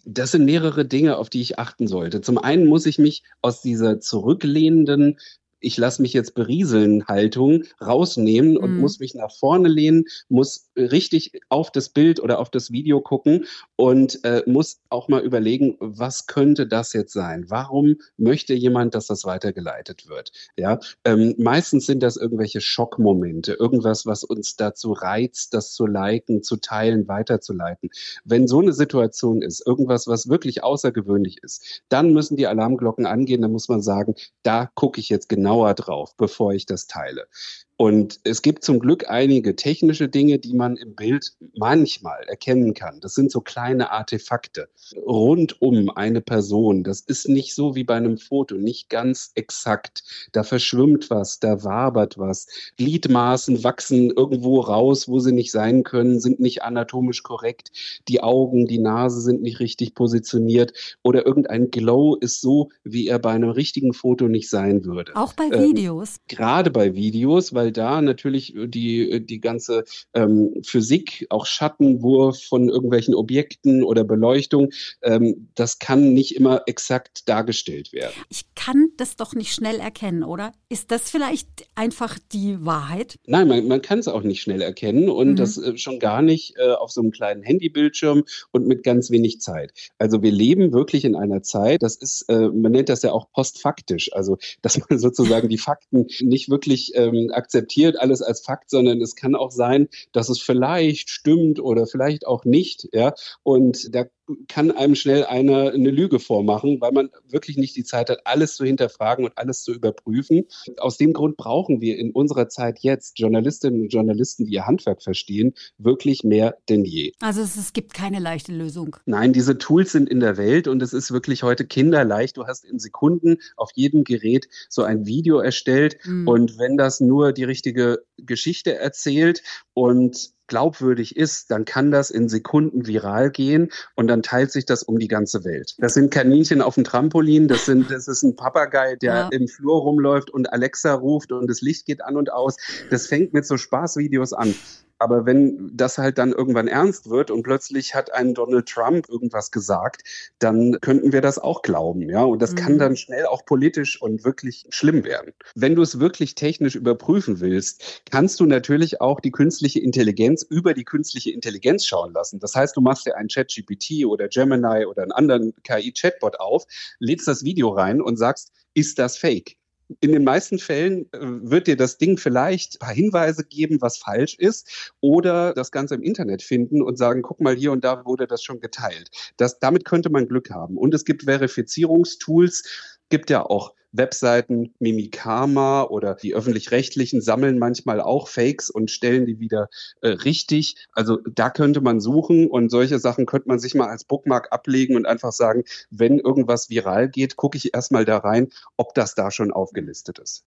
Das sind mehrere Dinge, auf die ich achten sollte. Zum einen muss ich mich aus dieser zurücklehnenden, ich lasse mich jetzt berieseln Haltung rausnehmen und Mhm. muss mich nach vorne lehnen, muss richtig auf das Bild oder auf das Video gucken und muss auch mal überlegen, was könnte das jetzt sein? Warum möchte jemand, dass das weitergeleitet wird? Ja, meistens sind das irgendwelche Schockmomente, irgendwas, was uns dazu reizt, das zu liken, zu teilen, weiterzuleiten. Wenn so eine Situation ist, irgendwas, was wirklich außergewöhnlich ist, dann müssen die Alarmglocken angehen, dann muss man sagen, da gucke ich jetzt genauer drauf, bevor ich das teile. Und es gibt zum Glück einige technische Dinge, die man im Bild manchmal erkennen kann. Das sind so kleine Artefakte rund um eine Person. Das ist nicht so wie bei einem Foto, nicht ganz exakt. Da verschwimmt was, da wabert was. Gliedmaßen wachsen irgendwo raus, wo sie nicht sein können, sind nicht anatomisch korrekt. Die Augen, die Nase sind nicht richtig positioniert oder irgendein Glow ist so, wie er bei einem richtigen Foto nicht sein würde. Auch bei Ähm, Videos. Gerade bei Videos, weil da natürlich die ganze Physik, auch Schattenwurf von irgendwelchen Objekten oder Beleuchtung, das kann nicht immer exakt dargestellt werden. Ich kann das doch nicht schnell erkennen, oder? Ist das vielleicht einfach die Wahrheit? Nein, man kann es auch nicht schnell erkennen und Mhm. das schon gar nicht auf so einem kleinen Handybildschirm und mit ganz wenig Zeit. Also wir leben wirklich in einer Zeit, das ist, man nennt das ja auch postfaktisch, also dass man sozusagen die Fakten nicht wirklich akzeptiert, alles als Fakt, sondern es kann auch sein, dass es vielleicht stimmt oder vielleicht auch nicht, ja. Und da kann einem schnell einer eine Lüge vormachen, weil man wirklich nicht die Zeit hat, alles zu hinterfragen und alles zu überprüfen. Aus dem Grund brauchen wir in unserer Zeit jetzt Journalistinnen und Journalisten, die ihr Handwerk verstehen, wirklich mehr denn je. Also es gibt keine leichte Lösung. Nein, diese Tools sind in der Welt und es ist wirklich heute kinderleicht. Du hast in Sekunden auf jedem Gerät so ein Video erstellt Mhm. und wenn das nur die richtige Geschichte erzählt und glaubwürdig ist, dann kann das in Sekunden viral gehen und dann teilt sich das um die ganze Welt. Das sind Kaninchen auf dem Trampolin, das ist ein Papagei, der Ja. im Flur rumläuft und Alexa ruft und das Licht geht an und aus. Das fängt mit so Spaßvideos an. Aber wenn das halt dann irgendwann ernst wird und plötzlich hat ein Donald Trump irgendwas gesagt, dann könnten wir das auch glauben, ja. Und das kann Mhm. dann schnell auch politisch und wirklich schlimm werden. Wenn du es wirklich technisch überprüfen willst, kannst du natürlich auch die künstliche Intelligenz über die künstliche Intelligenz schauen lassen. Das heißt, du machst dir einen ChatGPT oder Gemini oder einen anderen KI-Chatbot auf, lädst das Video rein und sagst, ist das fake? In den meisten Fällen wird dir das Ding vielleicht ein paar Hinweise geben, was falsch ist, oder das Ganze im Internet finden und sagen, guck mal, hier und da wurde das schon geteilt. Damit könnte man Glück haben. Und es gibt Verifizierungstools, gibt ja auch Webseiten, Mimikama oder die öffentlich-rechtlichen sammeln manchmal auch Fakes und stellen die wieder richtig. Also da könnte man suchen und solche Sachen könnte man sich mal als Bookmark ablegen und einfach sagen, wenn irgendwas viral geht, gucke ich erstmal da rein, ob das da schon aufgelistet ist.